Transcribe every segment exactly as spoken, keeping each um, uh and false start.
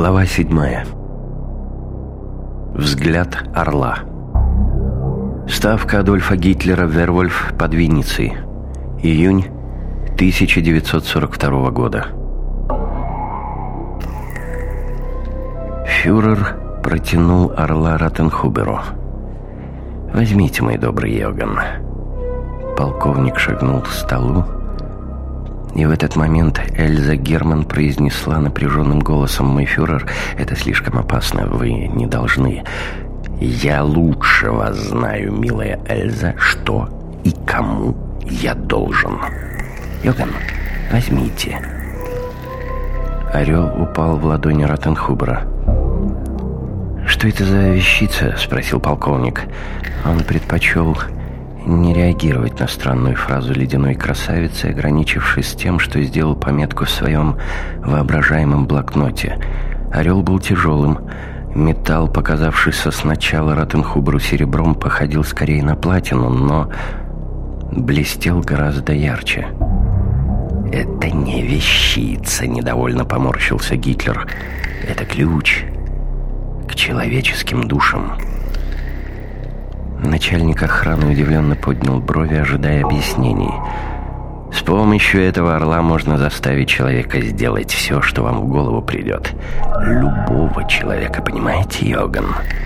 Глава седьмая. Взгляд орла. Ставка Адольфа Гитлера «Вервольф» под Винницей. Июнь тысяча девятьсот сорок второго года. Фюрер протянул орла Ротенхуберу. «Возьмите, мой добрый Йоган». Полковник шагнул к столу, и в этот момент Эльза Герман произнесла напряженным голосом: «Мой фюрер, это слишком опасно, вы не должны». «Я лучше вас знаю, милая Эльза, что и кому я должен. Йоган, возьмите». Орел упал в ладони Ротенхубера. «Что это за вещица?» — спросил полковник. Он предпочел не реагировать на странную фразу ледяной красавицы, ограничившись тем, что сделал пометку в своем воображаемом блокноте. Орел был тяжелым. Металл, показавшийся сначала Ротенхуберу серебром, походил скорее на платину, но блестел гораздо ярче. «Это не вещица», — недовольно поморщился Гитлер. «Это ключ к человеческим душам». Начальник охраны удивленно поднял брови, ожидая объяснений. «С помощью этого орла можно заставить человека сделать все, что вам в голову придет. Любого человека, понимаете, Йоган?»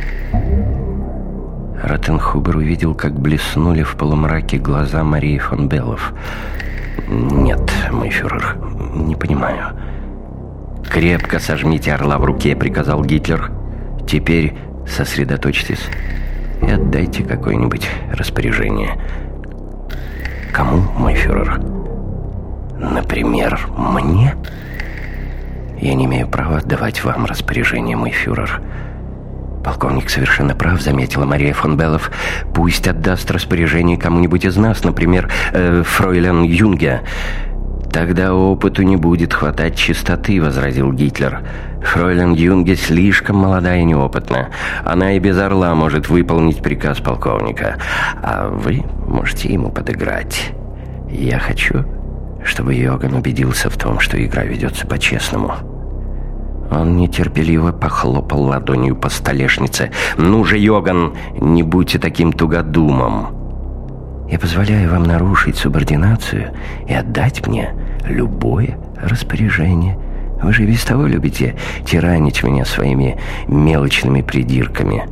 Ротенхубер увидел, как блеснули в полумраке глаза Марии фон Беллов. «Нет, мой фюрер, не понимаю». «Крепко сожмите орла в руке», — приказал Гитлер. «Теперь сосредоточьтесь и отдайте какое-нибудь распоряжение». «Кому, мой фюрер?» «Например, мне?» «Я не имею права давать вам распоряжение, мой фюрер». «Полковник совершенно прав», — заметила Мария фон Беллов. «Пусть отдаст распоряжение кому-нибудь из нас, например, э, фройлен Юнге». «Тогда опыту не будет хватать чистоты», — возразил Гитлер. «Фройлен Юнге слишком молода и неопытна. Она и без орла может выполнить приказ полковника. А вы можете ему подыграть. Я хочу, чтобы Йоган убедился в том, что игра ведется по-честному». Он нетерпеливо похлопал ладонью по столешнице. «Ну же, Йоган, не будьте таким тугодумом. Я позволяю вам нарушить субординацию и отдать мне любое распоряжение. Вы же без того любите тиранить меня своими мелочными придирками».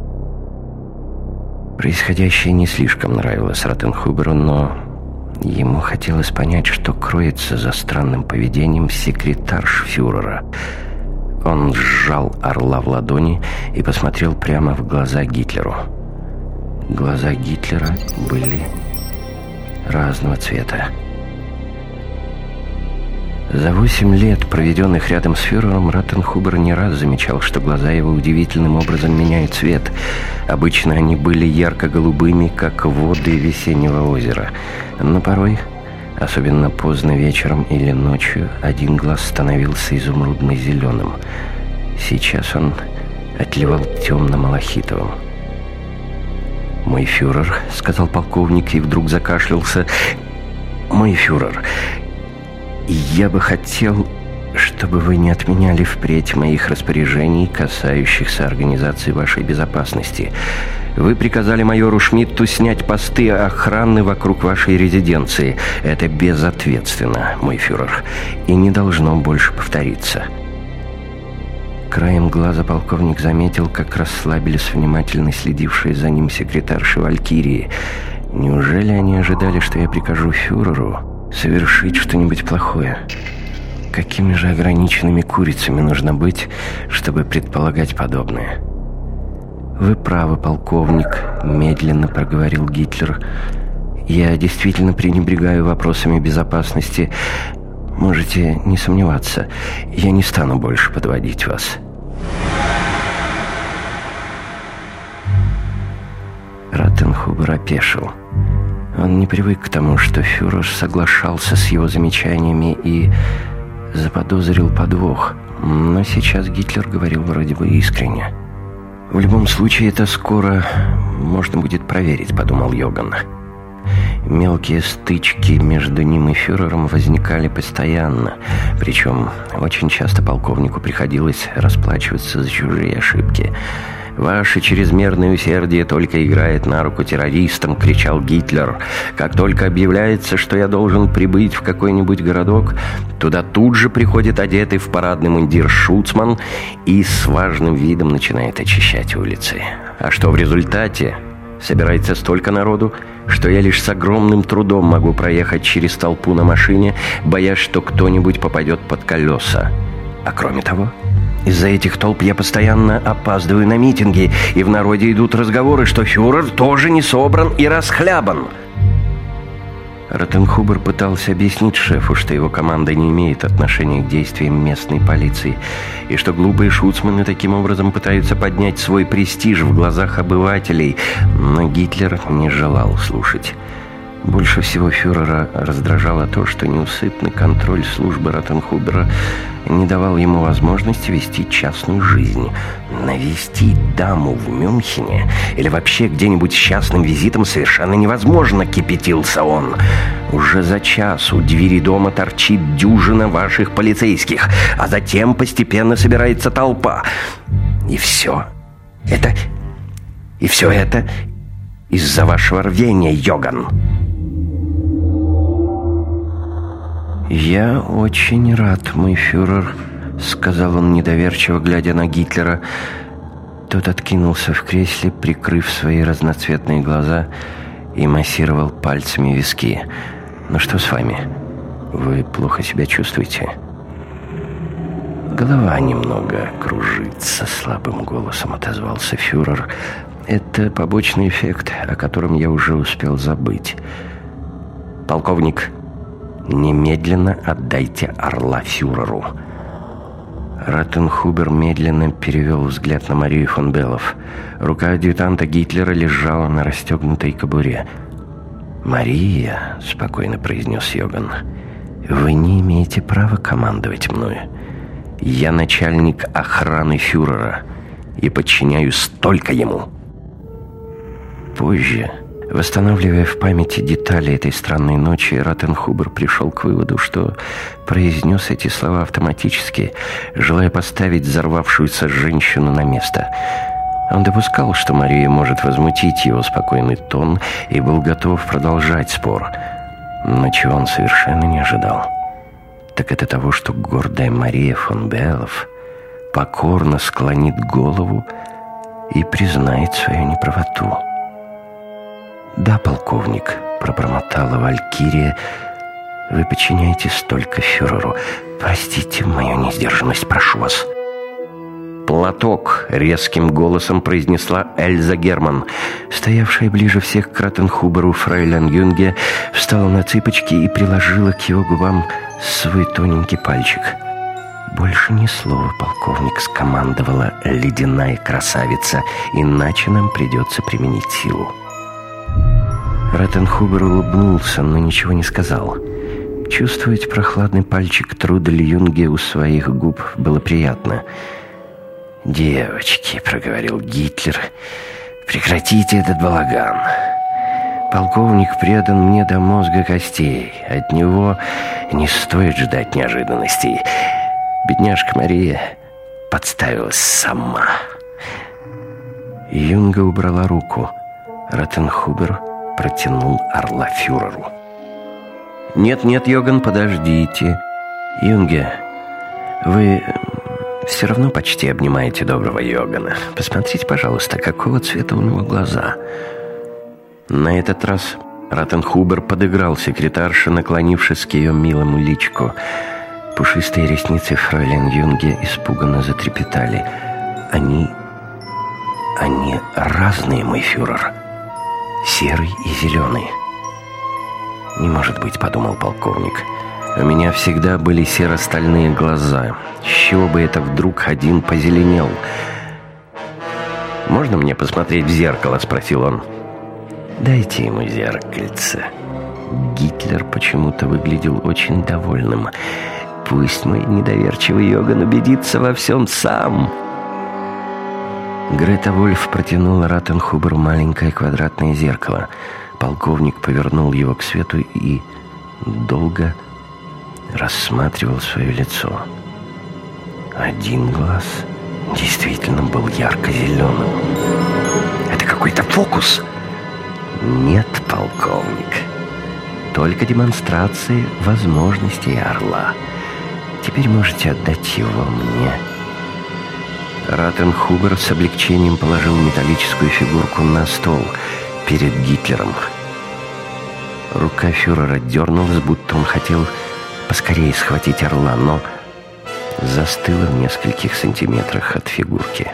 Происходящее не слишком нравилось Ротенхуберу, но ему хотелось понять, что кроется за странным поведением секретаршфюрера. Он сжал орла в ладони и посмотрел прямо в глаза Гитлеру. Глаза Гитлера были разного цвета. За восемь лет, проведенных рядом с фюрером, Ротенхубер не раз замечал, что глаза его удивительным образом меняют цвет. Обычно они были ярко-голубыми, как воды весеннего озера. Но порой, особенно поздно вечером или ночью, один глаз становился изумрудно-зеленым. Сейчас он отливал темно-малахитовым. «Мой фюрер», — сказал полковник и вдруг закашлялся. «Мой фюрер, я бы хотел, чтобы вы не отменяли впредь моих распоряжений, касающихся организации вашей безопасности. Вы приказали майору Шмидту снять посты охраны вокруг вашей резиденции. Это безответственно, мой фюрер, и не должно больше повториться». Краем глаза полковник заметил, как расслабились внимательно следившие за ним секретарши Валькирии. Неужели они ожидали, что я прикажу фюреру совершить что-нибудь плохое? Какими же ограниченными курицами нужно быть, чтобы предполагать подобное? «Вы правы, полковник», — медленно проговорил Гитлер. «Я действительно пренебрегаю вопросами безопасности. Можете не сомневаться, я не стану больше подводить вас». Ротенхубер опешил. Он не привык к тому, что фюрер соглашался с его замечаниями и заподозрил подвох. Но сейчас Гитлер говорил вроде бы искренне. «В любом случае, это скоро можно будет проверить», — подумал Йоган. Мелкие стычки между ним и фюрером возникали постоянно. Причем очень часто полковнику приходилось расплачиваться за чужие ошибки. «Ваше чрезмерное усердие только играет на руку террористам», — кричал Гитлер. «Как только объявляется, что я должен прибыть в какой-нибудь городок, туда тут же приходит одетый в парадный мундир шуцман и с важным видом начинает очищать улицы. А что в результате? Собирается столько народу, что я лишь с огромным трудом могу проехать через толпу на машине, боясь, что кто-нибудь попадет под колеса. А кроме того, из-за этих толп я постоянно опаздываю на митинги, и в народе идут разговоры, что фюрер тоже не собран и расхлябан». Ротенхубер пытался объяснить шефу, что его команда не имеет отношения к действиям местной полиции, и что глупые шуцманы таким образом пытаются поднять свой престиж в глазах обывателей, но Гитлер не желал слушать. Больше всего фюрера раздражало то, что неусыпный контроль службы Ротенхубера не давал ему возможности вести частную жизнь. Навестить даму в Мюнхене или вообще где-нибудь с частным визитом совершенно невозможно, кипятился он. Уже за час у двери дома торчит дюжина ваших полицейских, а затем постепенно собирается толпа. И все это... И все это из-за вашего рвения, Йоган. «Я очень рад, мой фюрер», — сказал он недоверчиво, глядя на Гитлера. Тот откинулся в кресле, прикрыв свои разноцветные глаза, и массировал пальцами виски. «Ну что с вами? Вы плохо себя чувствуете?» «Голова немного кружится», — слабым голосом отозвался фюрер. «Это побочный эффект, о котором я уже успел забыть. Полковник, немедленно отдайте орла фюреру». Ротенхубер медленно перевел взгляд на Марию фон Беллов. Рука адъютанта Гитлера лежала на расстегнутой кобуре. «Мария», — спокойно произнес Йоган, — «вы не имеете права командовать мною. Я начальник охраны фюрера и подчиняюсь только ему». Позже, восстанавливая в памяти детали этой странной ночи, Ротенхубер пришел к выводу, что произнес эти слова автоматически, желая поставить взорвавшуюся женщину на место. Он допускал, что Мария может возмутить его спокойный тон, и был готов продолжать спор. Но чего он совершенно не ожидал, так это того, что гордая Мария фон Беллов покорно склонит голову и признает свою неправоту. «Да, полковник», — пробормотала Валькирия, — «вы подчиняетесь только фюреру. Простите мою несдержанность, прошу вас». «Платок», — резким голосом произнесла Эльза Герман. Стоявшая ближе всех к Ротенхуберу фрейлин Юнге встала на цыпочки и приложила к его губам свой тоненький пальчик. «Больше ни слова, полковник», — скомандовала ледяная красавица, «иначе нам придется применить силу». Ротенхубер улыбнулся, но ничего не сказал. Чувствовать прохладный пальчик Трудель Юнге у своих губ было приятно. «Девочки», — проговорил Гитлер, — «прекратите этот балаган. Полковник предан мне до мозга костей. От него не стоит ждать неожиданностей. Бедняжка Мария подставилась сама». Юнга убрала руку. Ротенхубер протянул орла фюреру. «Нет-нет, Йоган, подождите. Юнге, вы все равно почти обнимаете доброго Йогана. Посмотрите, пожалуйста, какого цвета у него глаза». На этот раз Ротенхубер подыграл секретарше, наклонившись к ее милому личику. Пушистые ресницы фрейлин Юнге испуганно затрепетали. «Они... они разные, мой фюрер. Серый и зеленый». «Не может быть», — подумал полковник. «У меня всегда были серо-стальные глаза. С чего бы это вдруг один позеленел?» «Можно мне посмотреть в зеркало?» — спросил он. «Дайте ему зеркальце». Гитлер почему-то выглядел очень довольным. «Пусть мой недоверчивый Йоган убедится во всем сам». Грета Вольф протянула Ротенхуберу маленькое квадратное зеркало. Полковник повернул его к свету и долго рассматривал свое лицо. Один глаз действительно был ярко-зеленым. Это какой-то фокус? Нет, полковник. Только демонстрации возможностей орла. Теперь можете отдать его мне. Ратенхубер с облегчением положил металлическую фигурку на стол перед Гитлером. Рука фюрера дернулась, будто он хотел поскорее схватить орла, но застыла в нескольких сантиметрах от фигурки.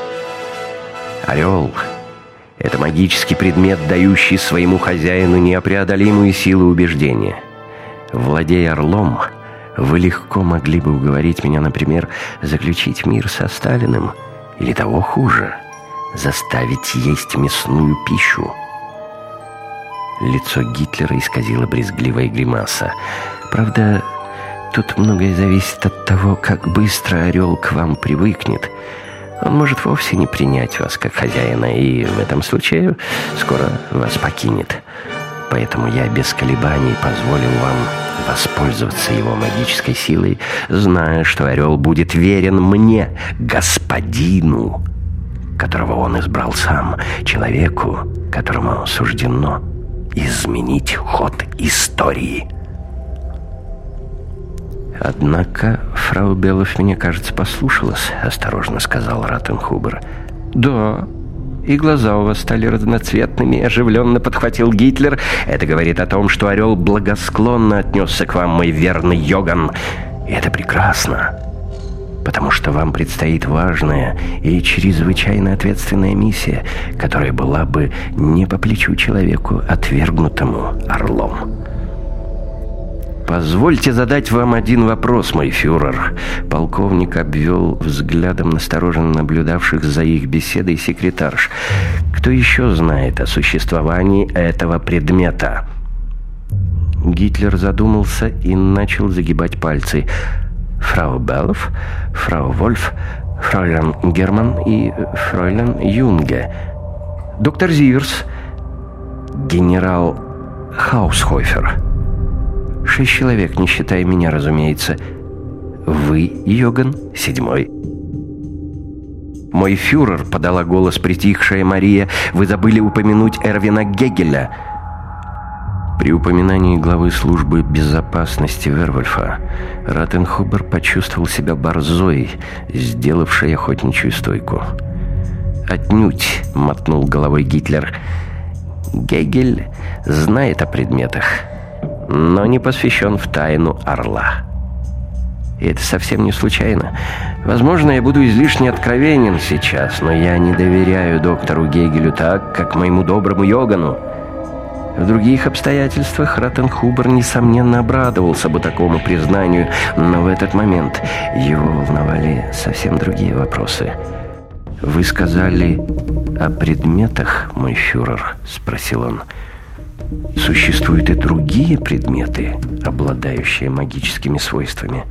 Орел — это магический предмет, дающий своему хозяину непреодолимую силу убеждения. Владея орлом, вы легко могли бы уговорить меня, например, заключить мир со Сталиным, или того хуже, заставить есть мясную пищу. Лицо Гитлера исказило брезгливая гримаса. Правда, тут многое зависит от того, как быстро орел к вам привыкнет. Он может вовсе не принять вас как хозяина, и в этом случае скоро вас покинет. Поэтому я без колебаний позволил вам воспользоваться его магической силой, зная, что орел будет верен мне, господину, которого он избрал сам, человеку, которому суждено изменить ход истории. «Однако фрау Белов, мне кажется, послушалась», — осторожно сказал Ратенхубер. «Да, и глаза у вас стали разноцветными», — оживленно подхватил Гитлер. «Это говорит о том, что орел благосклонно отнесся к вам, мой верный Йоган. И это прекрасно, потому что вам предстоит важная и чрезвычайно ответственная миссия, которая была бы не по плечу человеку, отвергнутому орлом». «Позвольте задать вам один вопрос, мой фюрер». Полковник обвел взглядом настороженно наблюдавших за их беседой секретарш. «Кто еще знает о существовании этого предмета?» Гитлер задумался и начал загибать пальцы. «Фрау Белов, фрау Вольф, фройлен Герман и фройлен Юнге. Доктор Зиверс, генерал Хаусхофер. Шесть человек, не считая меня, разумеется. Вы, Йоган, седьмой». «Мой фюрер», — подала голос притихшая Мария, — «вы забыли упомянуть Эрвина Гегеля». При упоминании главы службы безопасности Вервольфа Ратенхубер почувствовал себя борзой, сделавшей охотничью стойку. «Отнюдь», — мотнул головой Гитлер. «Гегель знает о предметах, но не посвящен в тайну орла. И это совсем не случайно. Возможно, я буду излишне откровенен сейчас, но я не доверяю доктору Гегелю так, как моему доброму Йогану». В других обстоятельствах Ратенхубер, несомненно, обрадовался бы такому признанию, но в этот момент его волновали совсем другие вопросы. «Вы сказали о предметах, мой фюрер?» — спросил он. «Существуют и другие предметы, обладающие магическими свойствами?»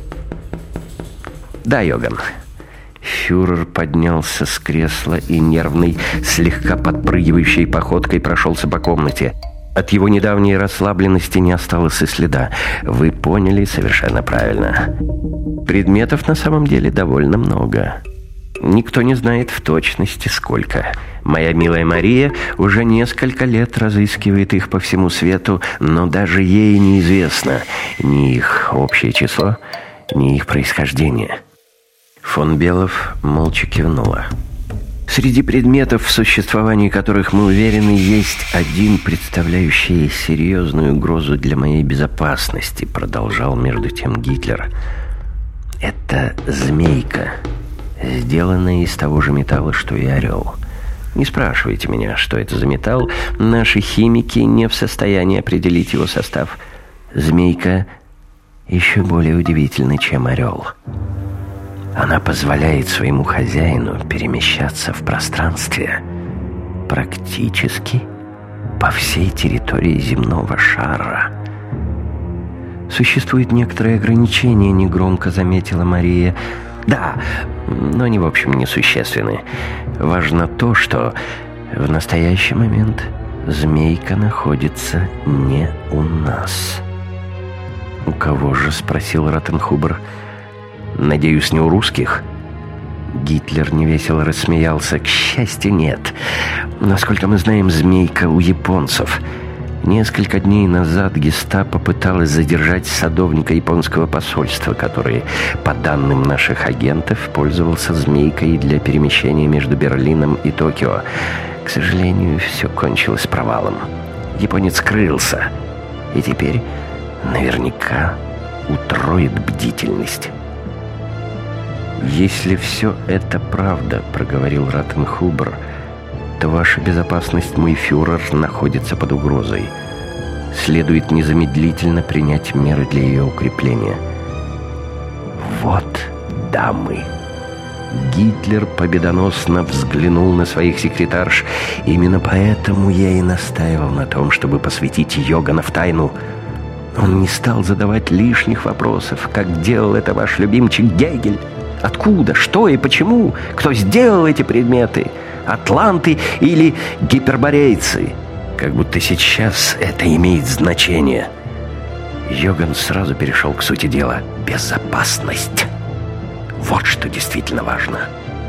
«Да, Йоган». Фюрер поднялся с кресла и нервной, слегка подпрыгивающей походкой прошелся по комнате. От его недавней расслабленности не осталось и следа. Вы поняли совершенно правильно. Предметов на самом деле довольно много. Никто не знает в точности сколько. Моя милая Мария уже несколько лет разыскивает их по всему свету, но даже ей неизвестно ни их общее число, ни их происхождение. Фон Белов молча кивнула. «Среди предметов, в существовании которых мы уверены, есть один, представляющий серьезную угрозу для моей безопасности», — продолжал между тем Гитлер. «Это змейка, сделанная из того же металла, что и орел. Не спрашивайте меня, что это за металл. Наши химики не в состоянии определить его состав. Змейка еще более удивительна, чем орел. Она позволяет своему хозяину перемещаться в пространстве практически по всей территории земного шара. Существует некоторые ограничения, негромко заметила Мария. Да, но они, в общем, несущественны. Важно то, что в настоящий момент Змейка находится не у нас. «У кого же?» — спросил Раттенхубер. «Надеюсь, не у русских?» Гитлер невесело рассмеялся. «К счастью, нет. Насколько мы знаем, змейка у японцев. Несколько дней назад гестапо пыталась задержать садовника японского посольства, который, по данным наших агентов, пользовался змейкой для перемещения между Берлином и Токио. К сожалению, все кончилось провалом. Японец скрылся, и теперь наверняка утроит бдительность». «Если все это правда, — проговорил Раттенхубер, — то ваша безопасность, мой фюрер, находится под угрозой. Следует незамедлительно принять меры для ее укрепления». «Вот, дамы!» Гитлер победоносно взглянул на своих секретарш. «Именно поэтому я и настаивал на том, чтобы посвятить Йогана в тайну. Он не стал задавать лишних вопросов, как делал это ваш любимчик Гегель. Откуда, что и почему? Кто сделал эти предметы? Атланты или гиперборейцы? Как будто сейчас это имеет значение». Йоган сразу перешел к сути дела. «Безопасность. Вот что действительно важно».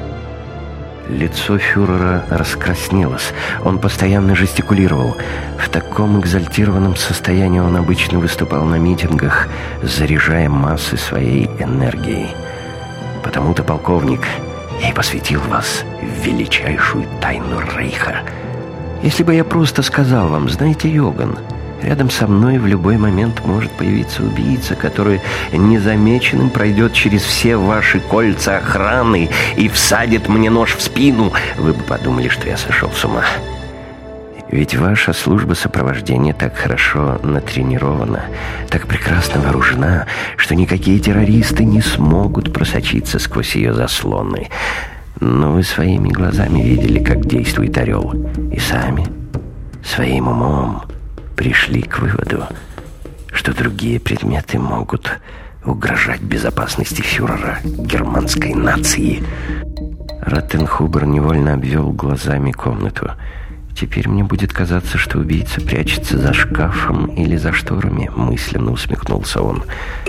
Лицо фюрера раскраснелось. Он постоянно жестикулировал. В таком экзальтированном состоянии он обычно выступал на митингах, заряжая массы своей энергией. «Потому-то, полковник, я и посвятил вас в величайшую тайну Рейха. Если бы я просто сказал вам: знаете, Йоган, рядом со мной в любой момент может появиться убийца, который незамеченным пройдет через все ваши кольца охраны и всадит мне нож в спину, вы бы подумали, что я сошел с ума. Ведь ваша служба сопровождения так хорошо натренирована, так прекрасно вооружена, что никакие террористы не смогут просочиться сквозь ее заслоны. Но вы своими глазами видели, как действует «Орел», и сами своим умом пришли к выводу, что другие предметы могут угрожать безопасности фюрера германской нации». Раттенхубер невольно обвел глазами комнату. «Теперь мне будет казаться, что убийца прячется за шкафом или за шторами», — мысленно усмехнулся он.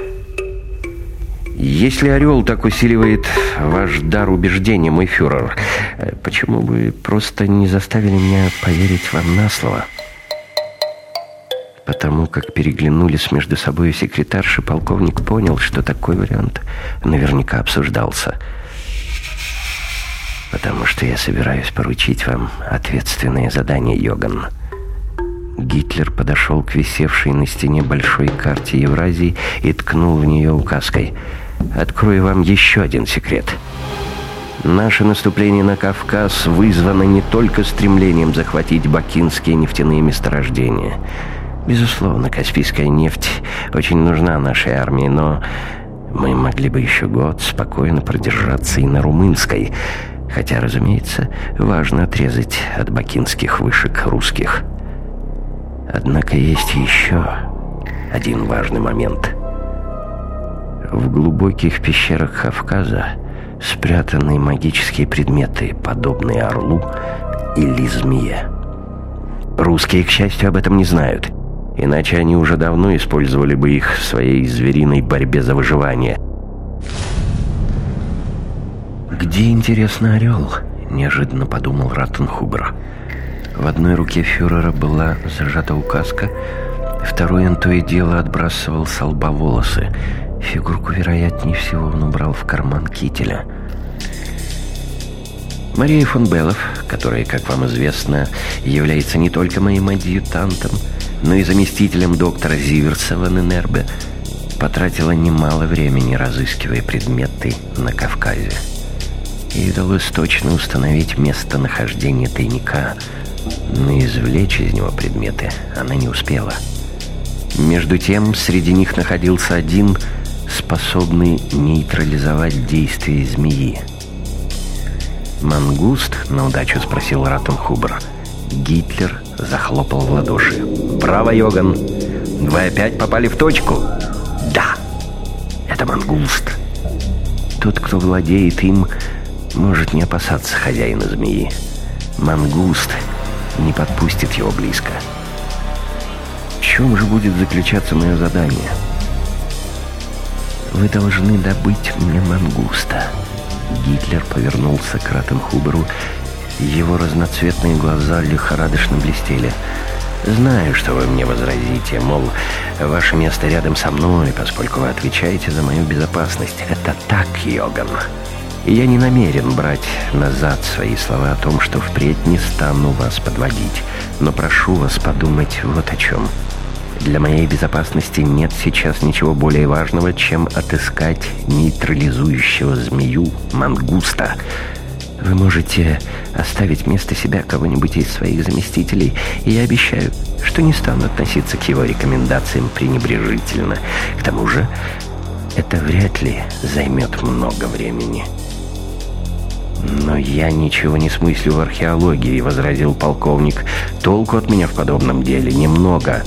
«Если «Орел» так усиливает ваш дар убеждения, мой фюрер, почему бы просто не заставили меня поверить вам на слово?» Потому как переглянулись между собой секретарши, полковник понял, что такой вариант наверняка обсуждался. «Потому что я собираюсь поручить вам ответственное задание, Йоган». Гитлер подошел к висевшей на стене большой карте Евразии и ткнул в нее указкой. «Открою вам еще один секрет. Наше наступление на Кавказ вызвано не только стремлением захватить бакинские нефтяные месторождения. Безусловно, Каспийская нефть очень нужна нашей армии, но мы могли бы еще год спокойно продержаться и на Румынской, хотя, разумеется, важно отрезать от бакинских вышек русских. Однако есть еще один важный момент. В глубоких пещерах Кавказа спрятаны магические предметы, подобные орлу или змее. Русские, к счастью, об этом не знают, иначе они уже давно использовали бы их в своей звериной борьбе за выживание. «Где, интересно, «Орел»?» — неожиданно подумал Раттенхубер. В одной руке фюрера была зажата указка, второй он то и дело отбрасывал со лба волосы. Фигурку, вероятнее всего, он убрал в карман кителя. Мария фон Беллов, которая, как вам известно, является не только моим адъютантом, но и заместителем доктора Зиверса в эн эн эр бэ, потратила немало времени, разыскивая предметы на Кавказе. Ей удалось точно установить местонахождение тайника, но извлечь из него предметы она не успела. Между тем, среди них находился один, способный нейтрализовать действие змеи. «Мангуст?» — на удачу спросил Раттенхубер. Гитлер захлопал в ладоши. «Браво, Йоган! Вы опять попали в точку!» «Да, это мангуст. Тот, кто владеет им, может не опасаться хозяина змеи. Мангуст не подпустит его близко. В чем же будет заключаться мое задание? Вы должны добыть мне мангуста. Гитлер повернулся к Ратенхуберу. Его разноцветные глаза лихорадочно блестели. «Знаю, что вы мне возразите, мол, ваше место рядом со мной, поскольку вы отвечаете за мою безопасность. Это так, Йоган. И я не намерен брать назад свои слова о том, что впредь не стану вас подводить. Но прошу вас подумать вот о чем. Для моей безопасности нет сейчас ничего более важного, чем отыскать нейтрализующего змею мангуста. Вы можете оставить вместо себя кого-нибудь из своих заместителей, и я обещаю, что не стану относиться к его рекомендациям пренебрежительно. К тому же, это вряд ли займет много времени». «Но я ничего не смыслю в археологии», — возразил полковник. «Толку от меня в подобном деле немного».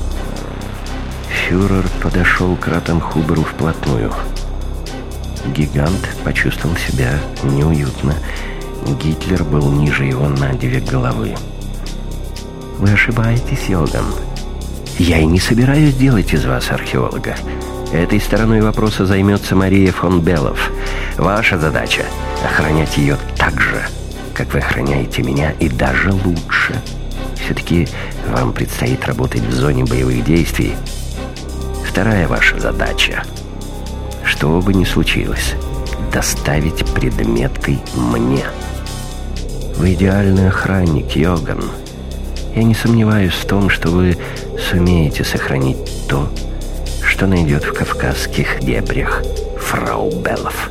Фюрер подошел к Ратенхуберу вплотную. Гигант почувствовал себя неуютно. Гитлер был ниже его на две головы. «Вы ошибаетесь, Йоган. Я и не собираюсь делать из вас археолога. Этой стороной вопроса займется Мария фон Беллов. Ваша задача — охранять ее так же, как вы охраняете меня, и даже лучше. Все-таки вам предстоит работать в зоне боевых действий. Вторая ваша задача — что бы ни случилось, доставить предметы мне. Вы идеальный охранник, Йоган. Я не сомневаюсь в том, что вы сумеете сохранить то, что найдет в кавказских дебрях фрау Беллов».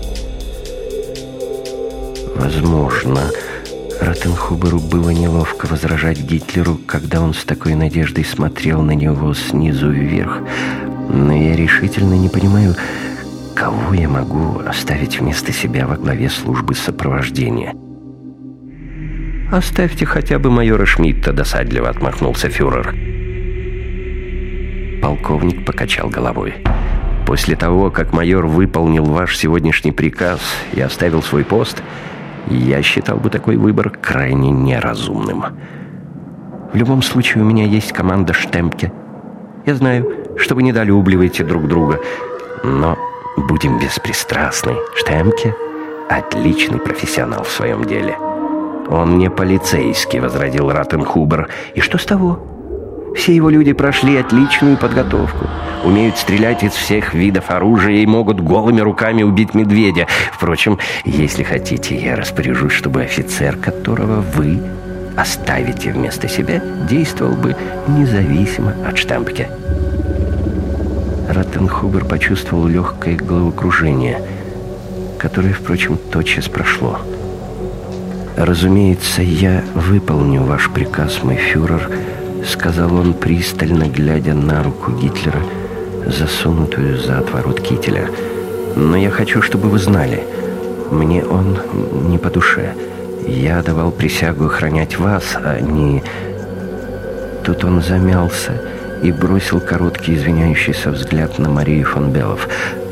Возможно, Ратенхуберу было неловко возражать Гитлеру, когда он с такой надеждой смотрел на него снизу вверх. Но я решительно не понимаю, кого я могу оставить вместо себя во главе службы сопровождения. «Оставьте хотя бы майора Шмидта», — досадливо отмахнулся фюрер. Полковник покачал головой. «После того, как майор выполнил ваш сегодняшний приказ и оставил свой пост, я считал бы такой выбор крайне неразумным. В любом случае, у меня есть команда Штемпке. Я знаю, что вы недолюбливаете друг друга, но будем беспристрастны. Штемпке — отличный профессионал в своем деле». «Он не полицейский», — возразил Ратенхубер. «И что с того? Все его люди прошли отличную подготовку, умеют стрелять из всех видов оружия и могут голыми руками убить медведя. Впрочем, если хотите, я распоряжусь, чтобы офицер, которого вы оставите вместо себя, действовал бы независимо от Штемпке». Ратенхубер почувствовал легкое головокружение, которое, впрочем, тотчас прошло. «Разумеется, я выполню ваш приказ, мой фюрер», — сказал он, пристально глядя на руку Гитлера, засунутую за отворот кителя. «Но я хочу, чтобы вы знали, мне он не по душе. Я давал присягу охранять вас, а не...» Тут он замялся и бросил короткий извиняющийся взгляд на Марию фон Беллов.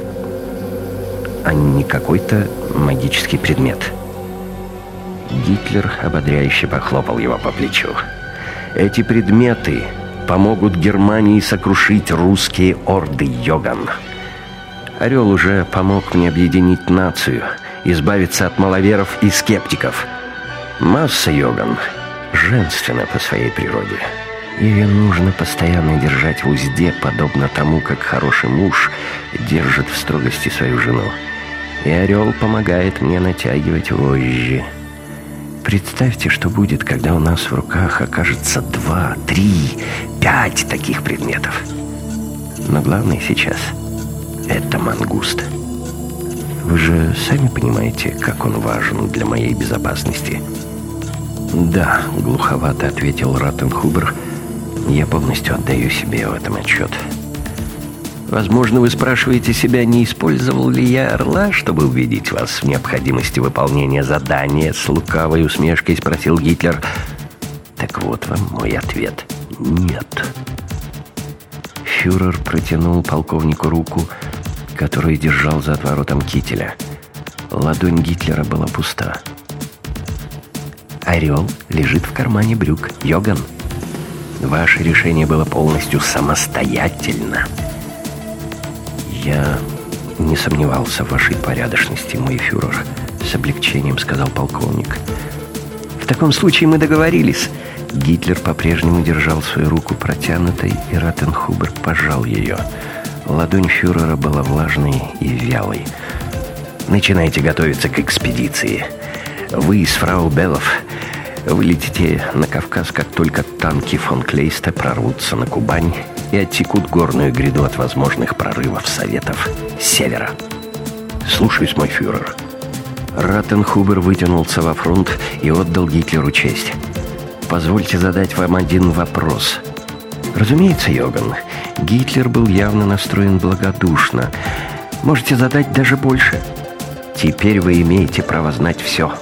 «А не какой-то магический предмет». Гитлер ободряюще похлопал его по плечу. «Эти предметы помогут Германии сокрушить русские орды, Йоган. Орел уже помог мне объединить нацию, избавиться от маловеров и скептиков. Масса, Йоган, женственна по своей природе. Ее нужно постоянно держать в узде, подобно тому, как хороший муж держит в строгости свою жену. И орел помогает мне натягивать вожжи. Представьте, что будет, когда у нас в руках окажется два, три, пять таких предметов. Но главное сейчас — это мангуст. Вы же сами понимаете, как он важен для моей безопасности». «Да», — глуховато ответил Ратенхубер, — «я полностью отдаю себе в этом отчет». «Возможно, вы спрашиваете себя, не использовал ли я орла, чтобы убедить вас в необходимости выполнения задания?» С лукавой усмешкой спросил Гитлер. «Так вот вам мой ответ. Нет». Фюрер протянул полковнику руку, которую держал за отворотом кителя. Ладонь Гитлера была пуста. Орел лежит в кармане брюк. Йоган, ваше решение было полностью самостоятельно. Я не сомневался в вашей порядочности, мой фюрер, с облегчением сказал полковник. В таком случае мы договорились. Гитлер по-прежнему держал свою руку протянутой, и Раттенхубер пожал ее. Ладонь фюрера была влажной и вялой. Начинайте готовиться к экспедиции. Вы с фрау Беллов вылетите на Кавказ, как только танки фон Клейста прорвутся на Кубань и оттекут горную гряду от возможных прорывов Советов с севера. Слушаюсь, мой фюрер. Раттенхубер вытянулся во фронт и отдал Гитлеру честь. Позвольте задать вам один вопрос. Разумеется, Йоган, Гитлер был явно настроен благодушно. Можете задать даже больше. Теперь вы имеете право знать все.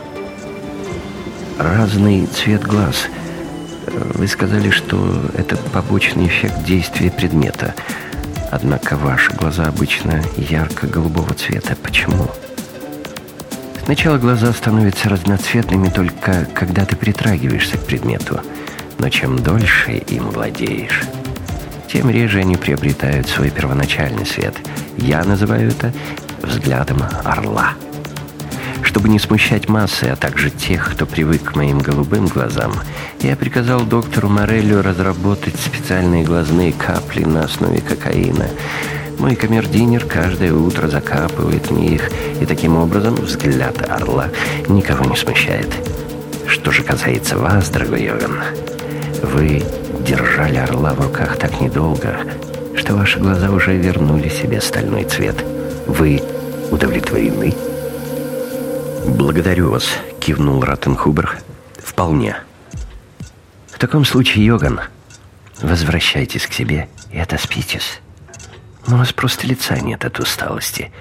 Разный цвет глаз. Вы сказали, что это побочный эффект действия предмета. Однако ваши глаза обычно ярко-голубого цвета. Почему? Сначала глаза становятся разноцветными только когда ты притрагиваешься к предмету. Но чем дольше им владеешь, тем реже они приобретают свой первоначальный цвет. Я называю это взглядом орла. Чтобы не смущать массы, а также тех, кто привык к моим голубым глазам, я приказал доктору Мореллю разработать специальные глазные капли на основе кокаина. Мой камердинер каждое утро закапывает мне их, и таким образом взгляд орла никого не смущает. Что же касается вас, дорогой Йоган, вы держали орла в руках так недолго, что ваши глаза уже вернули себе стальной цвет. Вы удовлетворены? «Благодарю вас», — кивнул Раттенхубер. «Вполне». «В таком случае, Йоган, возвращайтесь к себе и отоспитесь. У вас просто лица нет от усталости».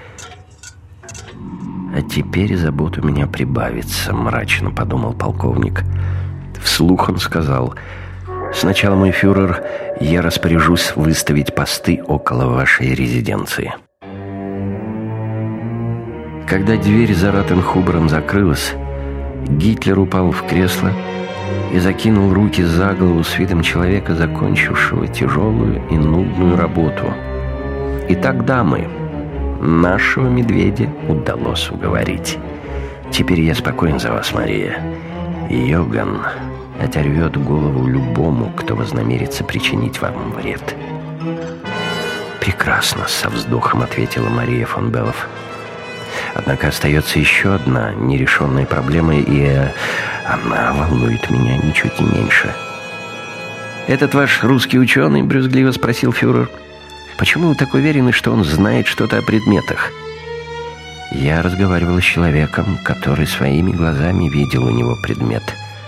«А теперь забот у меня прибавится», — мрачно подумал полковник. Вслух он сказал: «Сначала, мой фюрер, я распоряжусь выставить посты около вашей резиденции». Когда дверь за Раттенхубером закрылась, Гитлер упал в кресло и закинул руки за голову с видом человека, закончившего тяжелую и нудную работу. «Итак, дамы, нашего медведя удалось уговорить. Теперь я спокоен за вас, Мария. Йоган оторвет голову любому, кто вознамерится причинить вам вред». «Прекрасно», — со вздохом ответила Мария фон Беллов. «Однако остается еще одна нерешенная проблема, и она волнует меня ничуть не меньше». «Этот ваш русский ученый?» — брюзгливо спросил фюрер. «Почему вы так уверены, что он знает что-то о предметах?» «Я разговаривал с человеком, который своими глазами видел у него предмет».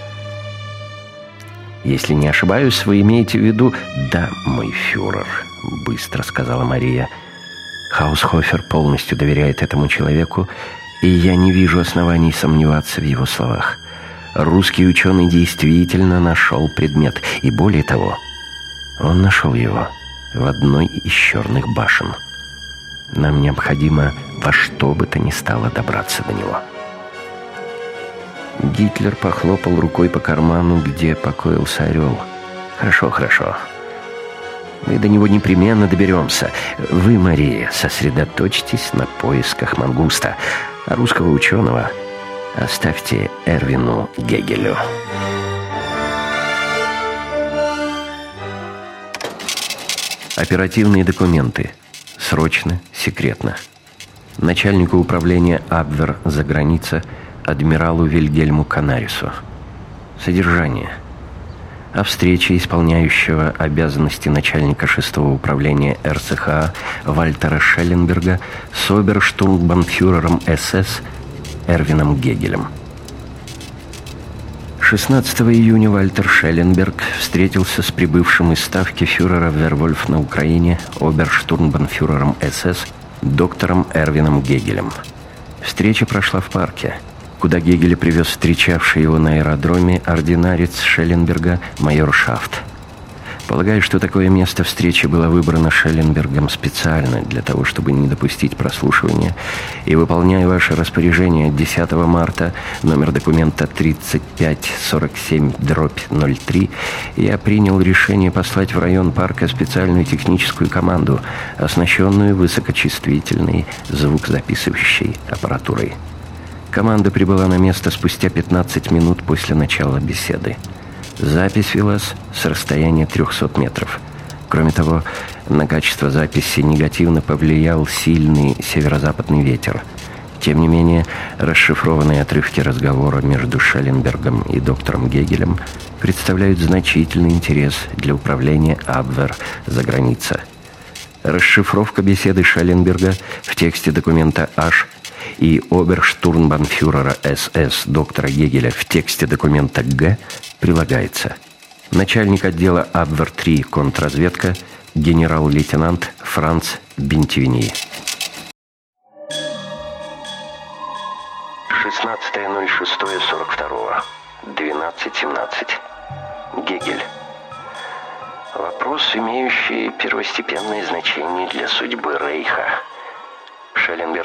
«Если не ошибаюсь, вы имеете в виду...» «Да, мой фюрер», — быстро сказала Мария. Хаусхофер полностью доверяет этому человеку, и я не вижу оснований сомневаться в его словах. Русский ученый действительно нашел предмет, и более того, он нашел его в одной из черных башен. Нам необходимо во что бы то ни стало добраться до него. Гитлер похлопал рукой по карману, где покоился орел. «Хорошо, хорошо. Мы до него непременно доберемся. Вы, Мария, сосредоточьтесь на поисках мангуста, а русского ученого оставьте Эрвину Гегелю». Оперативные документы. Срочно, секретно. Начальнику управления Абвер за граница адмиралу Вильгельму Канарису. Содержание. О встрече исполняющего обязанности начальника шестого управления эр цэ ха Вальтера Шелленберга с оберштурмбанфюрером эс эс Эрвином Гегелем. шестнадцатого июня Вальтер Шелленберг встретился с прибывшим из ставки фюрера Вервольф на Украине оберштурмбанфюрером эс эс доктором Эрвином Гегелем. Встреча прошла в парке, куда Гегеля привез встречавший его на аэродроме ординарец Шелленберга майор Шафт. Полагаю, что такое место встречи было выбрано Шелленбергом специально для того, чтобы не допустить прослушивания. И, выполняя ваше распоряжение от десятого марта, номер документа тридцать пять сорок семь дробь ноль три, я принял решение послать в район парка специальную техническую команду, оснащенную высокочувствительной звукозаписывающей аппаратурой. Команда прибыла на место спустя пятнадцать минут после начала беседы. Запись велась с расстояния трехсот метров. Кроме того, на качество записи негативно повлиял сильный северо-западный ветер. Тем не менее, расшифрованные отрывки разговора между Шелленбергом и доктором Гегелем представляют значительный интерес для управления Абвер за границей. Расшифровка беседы Шелленберга в тексте документа H и оберштурмбанфюрера СС доктора Гегеля в тексте документа Г прилагается. Начальник отдела Абвер три контрразведка генерал-лейтенант Франц Бентивени. шестнадцатое ноль шестое сорок два, двенадцать семнадцать. Гегель. Вопрос, имеющий первостепенное значение для судьбы Рейха. Шелленберг.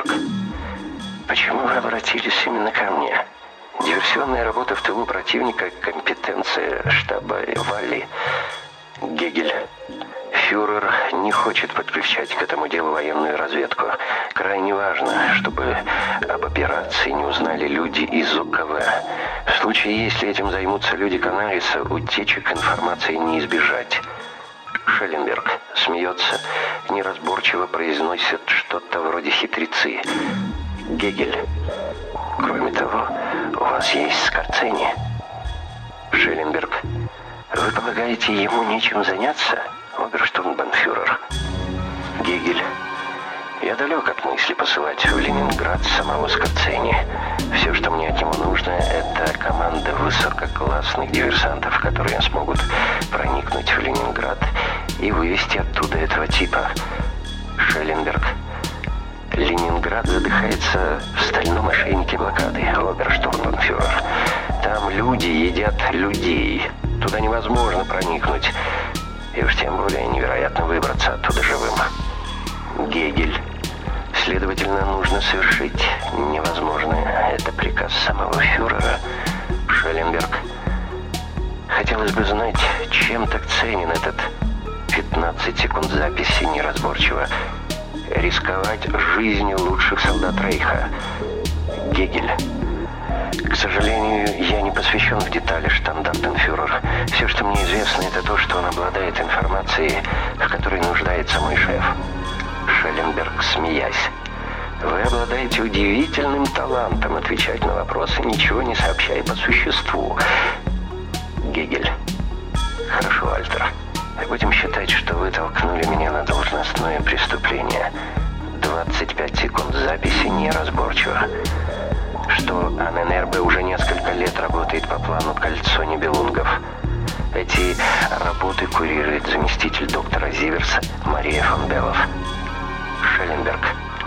Почему вы обратились именно ко мне? Диверсионная работа в тылу противника – компетенция штаба Валли. Гегель. Фюрер не хочет подключать к этому делу военную разведку. Крайне важно, чтобы об операции не узнали люди из ОКВ. В случае, если этим займутся люди Канариса, утечек информации не избежать. Шелленберг смеется, неразборчиво произносит что-то вроде хитрецы. Гегель. Кроме того, у вас есть Скорцени. Шелленберг. Вы полагаете, ему нечем заняться, оберштурмбанфюрер? Гегель. Я далек от мысли посылать в Ленинград самого Скорцени. Все, что мне от него нужно, это команда высококлассных диверсантов, которые смогут проникнуть в Ленинград и вывести оттуда этого типа. Шелленберг. Ленинград задыхается в стальном ошейнике блокады, оберштурмбанфюрер. Там люди едят людей. Туда невозможно проникнуть. И уж тем более невероятно выбраться оттуда живым. Гегель. Следовательно, нужно совершить невозможное. Это приказ самого фюрера. Шелленберг. Хотелось бы знать, чем так ценен этот пятнадцать секунд записи неразборчиво. Рисковать жизнью лучших солдат Рейха. Гегель. К сожалению, я не посвящен в детали штандартенфюрер. Все, что мне известно, это то, что он обладает информацией, в которой нуждается мой шеф. Шелленберг, смеясь. Вы обладаете удивительным талантом отвечать на вопросы, ничего не сообщая по существу. Гегель. Хорошо, Альтер. Будем считать, что вы толкнули меня на должностное преступление. двадцать пять секунд записи неразборчиво. Что АННРБ уже несколько лет работает по плану «Кольцо Нибелунгов». Эти работы курирует заместитель доктора Зиверса Мария фон Беллов. Шелленберг.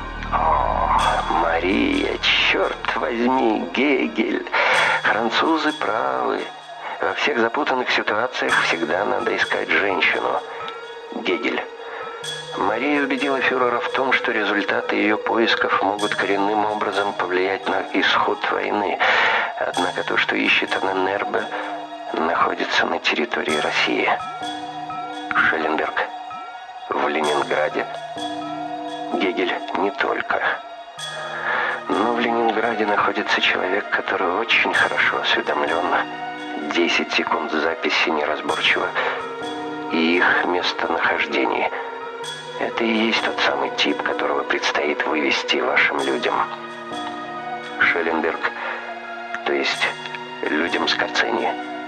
О, Мария, черт возьми, Гегель. Французы правы. Во всех запутанных ситуациях всегда надо искать женщину. Гегель. Мария убедила фюрера в том, что результаты ее поисков могут коренным образом повлиять на исход войны. Однако то, что ищет АННРБ, находится на территории России. Шелленберг. В Ленинграде. Гегель. Не только. Но в Ленинграде находится человек, который очень хорошо осведомлен. десять секунд записи неразборчиво. И их местонахождение. Это и есть тот самый тип, которого предстоит вывести вашим людям. Шелленберг. То есть людям Скорцени.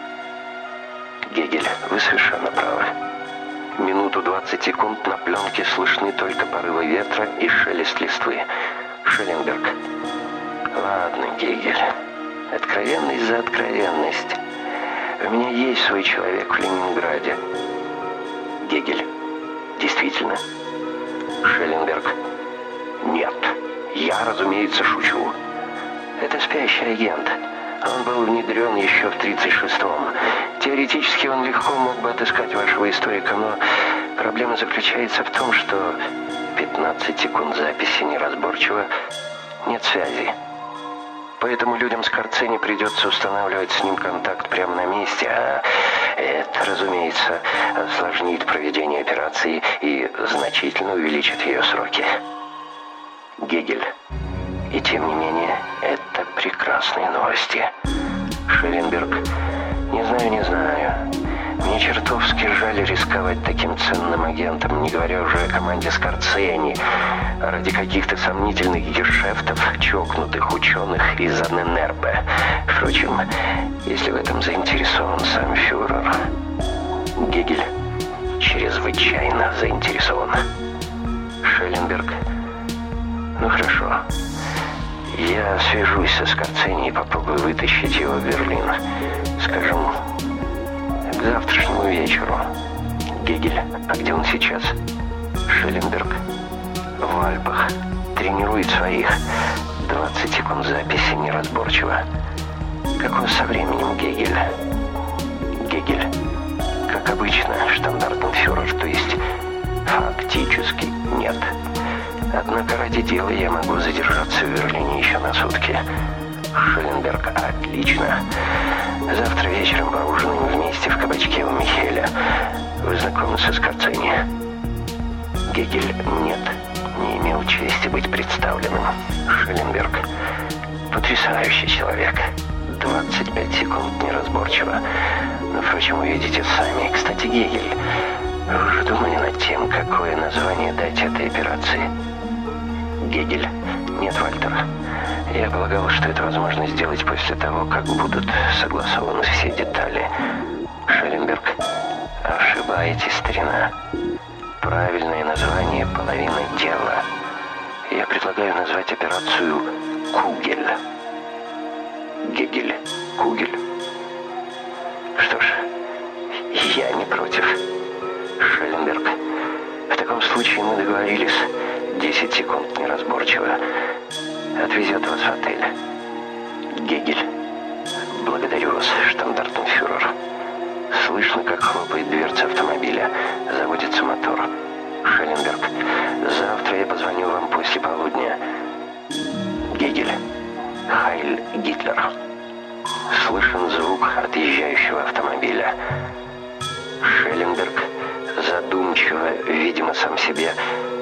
Гегель. Вы совершенно правы. Минуту двадцать секунд на пленке слышны только порывы ветра и шелест листвы. Шелленберг. Ладно, Гегель. Откровенность за откровенность. У меня есть свой человек в Ленинграде. Гегель. Действительно? Шелленберг. Нет. Я, разумеется, шучу. Это спящий агент. Он был внедрен еще в тридцать шестом. Теоретически он легко мог бы отыскать вашего историка, но проблема заключается в том, что пятнадцать секунд записи неразборчиво, нет связи. Поэтому людям с Скорцени придется устанавливать с ним контакт прямо на месте, а это, разумеется, осложнит проведение операции и значительно увеличит ее сроки. Гегель. И тем не менее, это прекрасные новости. Шелленберг. Не знаю, не знаю. Мне чертовски жаль рисковать таким ценным агентом, не говоря уже о команде Скорцени, ради каких-то сомнительных гешефтов, чокнутых ученых из Анненербе. Впрочем, если в этом заинтересован сам фюрер, Гегель чрезвычайно заинтересован. Шелленберг. Ну хорошо. Я свяжусь со Скорцени и попробую вытащить его в Берлин. Скажем, к завтрашнему вечеру. Гегель. А где он сейчас? Шелленберг. В Альпах. Тренирует своих. двадцать секунд записи неразборчиво. Как он со временем, Гегель? Гегель. Как обычно, штандартенфюрер, то есть фактически нет. Однако ради дела я могу задержаться в Берлине еще на сутки. Шелленберг. Отлично. Завтра вечером поужинаем вместе в кабачке у Михеля. Вы знакомы со Скорцени? Гегель. Нет. Не имел чести быть представленным. Шелленберг. Потрясающий человек. двадцать пять секунд неразборчиво. Но, впрочем, увидите сами. Кстати, Гегель, вы уже думали над тем, какое название дать этой операции? Гегель. Нет, Вальтер. Я полагал, что это возможно сделать после того, как будут согласованы все детали. Шелленберг. Ошибаетесь, старина. Правильное название – половина дела. Я предлагаю назвать операцию «Кугель». Гегель. Кугель. Что ж, я не против. Шелленберг. В таком случае мы договорились. десять секунд неразборчиво. Отвезет вас в отель. Гегель. Благодарю вас, штандартенфюрер. Слышно, как хлопает дверца автомобиля. Заводится мотор. Шелленберг. Завтра я позвоню вам после полудня. Гегель. Хайль Гитлер. Слышен звук отъезжающего автомобиля. Шелленберг. Задумчиво, видимо, сам себе.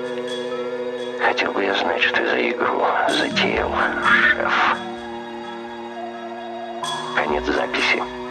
Хотел бы я знать, что за игру затеял шеф. Конец записи.